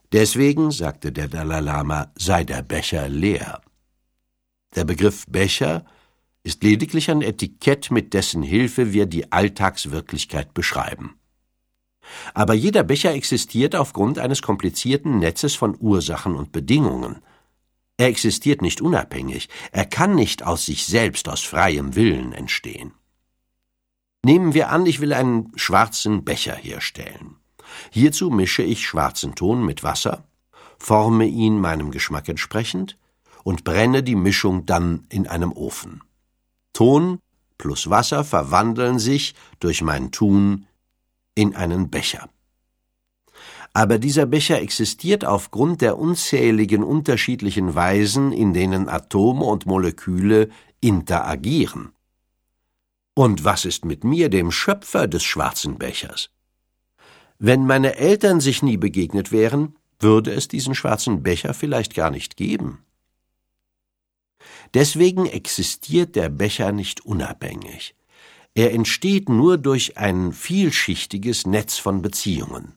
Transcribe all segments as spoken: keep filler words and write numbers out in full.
Deswegen, sagte der Dalai Lama, sei der Becher leer. Der Begriff Becher ist lediglich ein Etikett, mit dessen Hilfe wir die Alltagswirklichkeit beschreiben. Aber jeder Becher existiert aufgrund eines komplizierten Netzes von Ursachen und Bedingungen. Er existiert nicht unabhängig, er kann nicht aus sich selbst, aus freiem Willen entstehen. Nehmen wir an, ich will einen schwarzen Becher herstellen. Hierzu mische ich schwarzen Ton mit Wasser, forme ihn meinem Geschmack entsprechend und brenne die Mischung dann in einem Ofen. Ton plus Wasser verwandeln sich durch mein Tun in einen Becher. Aber dieser Becher existiert aufgrund der unzähligen unterschiedlichen Weisen, in denen Atome und Moleküle interagieren. Und was ist mit mir, dem Schöpfer des schwarzen Bechers? Wenn meine Eltern sich nie begegnet wären, würde es diesen schwarzen Becher vielleicht gar nicht geben. Deswegen existiert der Becher nicht unabhängig. Er entsteht nur durch ein vielschichtiges Netz von Beziehungen.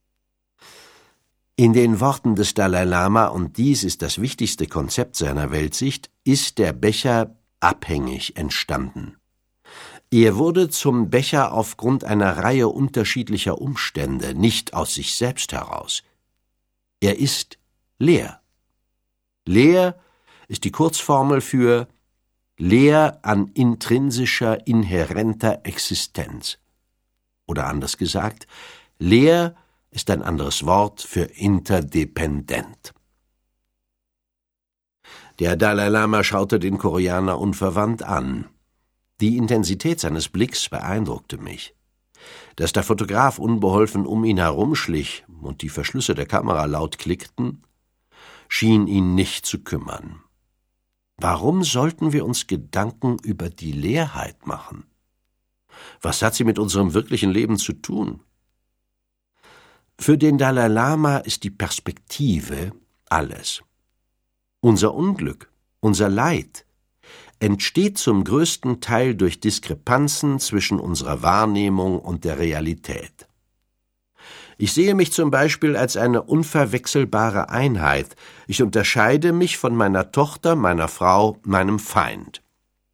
In den Worten des Dalai Lama, und dies ist das wichtigste Konzept seiner Weltsicht, ist der Becher abhängig entstanden. Er wurde zum Becher aufgrund einer Reihe unterschiedlicher Umstände, nicht aus sich selbst heraus. Er ist leer. Leer ist die Kurzformel für leer an intrinsischer, inhärenter Existenz. Oder anders gesagt, leer ist ein anderes Wort für interdependent. Der Dalai Lama schaute den Koreaner unverwandt an. Die Intensität seines Blicks beeindruckte mich. Dass der Fotograf unbeholfen um ihn herumschlich und die Verschlüsse der Kamera laut klickten, schien ihn nicht zu kümmern. Warum sollten wir uns Gedanken über die Leerheit machen? Was hat sie mit unserem wirklichen Leben zu tun? Für den Dalai Lama ist die Perspektive alles. Unser Unglück, unser Leid entsteht zum größten Teil durch Diskrepanzen zwischen unserer Wahrnehmung und der Realität. Ich sehe mich zum Beispiel als eine unverwechselbare Einheit. Ich unterscheide mich von meiner Tochter, meiner Frau, meinem Feind.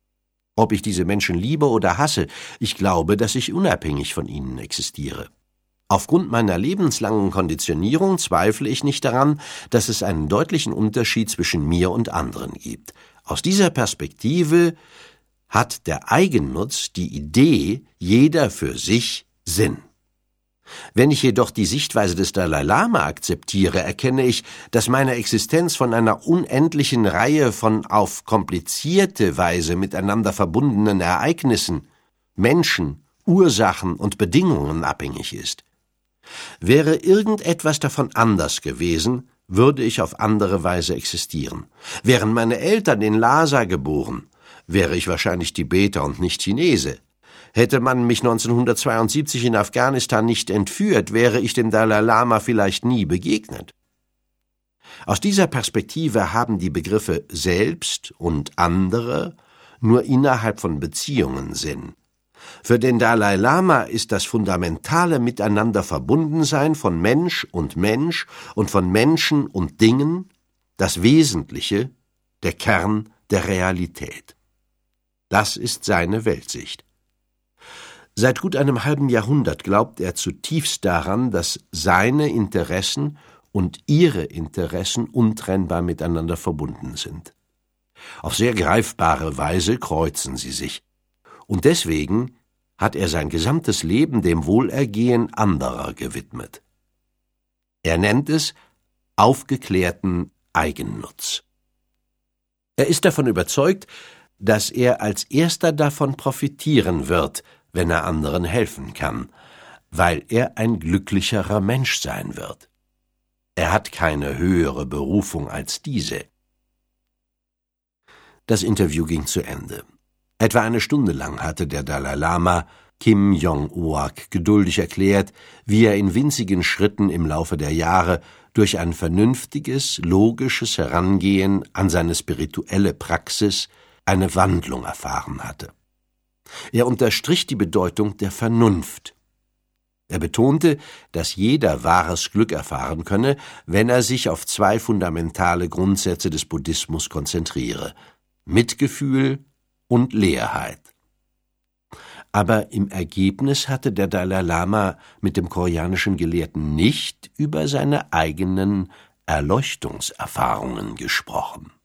Ob ich diese Menschen liebe oder hasse, ich glaube, dass ich unabhängig von ihnen existiere. Aufgrund meiner lebenslangen Konditionierung zweifle ich nicht daran, dass es einen deutlichen Unterschied zwischen mir und anderen gibt. Aus dieser Perspektive hat der Eigennutz, die Idee, jeder für sich Sinn. Wenn ich jedoch die Sichtweise des Dalai Lama akzeptiere, erkenne ich, dass meine Existenz von einer unendlichen Reihe von auf komplizierte Weise miteinander verbundenen Ereignissen, Menschen, Ursachen und Bedingungen abhängig ist. Wäre irgendetwas davon anders gewesen, würde ich auf andere Weise existieren. Wären meine Eltern in Lhasa geboren, wäre ich wahrscheinlich Tibeter und nicht Chinese. Hätte man mich neunzehnhundertzweiundsiebzig in Afghanistan nicht entführt, wäre ich dem Dalai Lama vielleicht nie begegnet. Aus dieser Perspektive haben die Begriffe Selbst und andere nur innerhalb von Beziehungen Sinn. Für den Dalai Lama ist das fundamentale Miteinander-Verbundensein von Mensch und Mensch und von Menschen und Dingen das Wesentliche, der Kern der Realität. Das ist seine Weltsicht. Seit gut einem halben Jahrhundert glaubt er zutiefst daran, dass seine Interessen und ihre Interessen untrennbar miteinander verbunden sind. Auf sehr greifbare Weise kreuzen sie sich. Und deswegen hat er sein gesamtes Leben dem Wohlergehen anderer gewidmet. Er nennt es aufgeklärten Eigennutz. Er ist davon überzeugt, dass er als Erster davon profitieren wird, wenn er anderen helfen kann, weil er ein glücklicherer Mensch sein wird. Er hat keine höhere Berufung als diese. Das Interview ging zu Ende. Etwa eine Stunde lang hatte der Dalai Lama Kim Jong-oak geduldig erklärt, wie er in winzigen Schritten im Laufe der Jahre durch ein vernünftiges, logisches Herangehen an seine spirituelle Praxis eine Wandlung erfahren hatte. Er unterstrich die Bedeutung der Vernunft. Er betonte, dass jeder wahres Glück erfahren könne, wenn er sich auf zwei fundamentale Grundsätze des Buddhismus konzentriere: Mitgefühl und Leerheit. Aber im Ergebnis hatte der Dalai Lama mit dem koreanischen Gelehrten nicht über seine eigenen Erleuchtungserfahrungen gesprochen.